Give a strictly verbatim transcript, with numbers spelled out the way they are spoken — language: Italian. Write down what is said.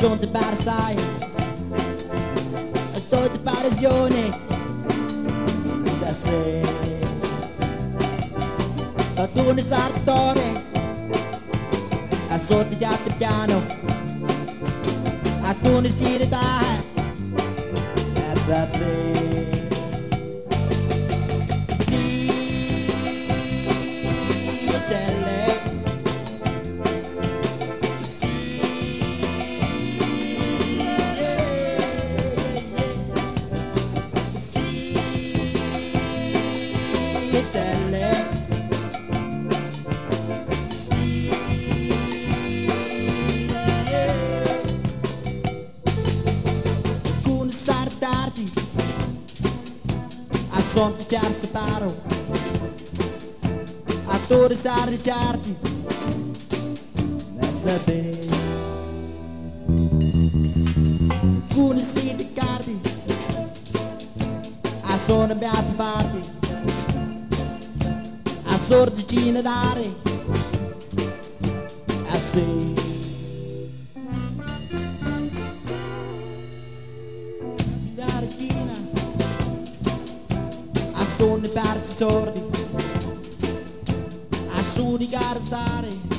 sono ti pare sai tutte parisioni da sé a tu ne sartore a sotto di altri piano a tu ne si ridà e vabbè a son ti chiar separo a tu risare chiarti da sapere con si di cardi a sono abbiamo farti a sorgicina dare a sì sono i parti sordi a su di garzare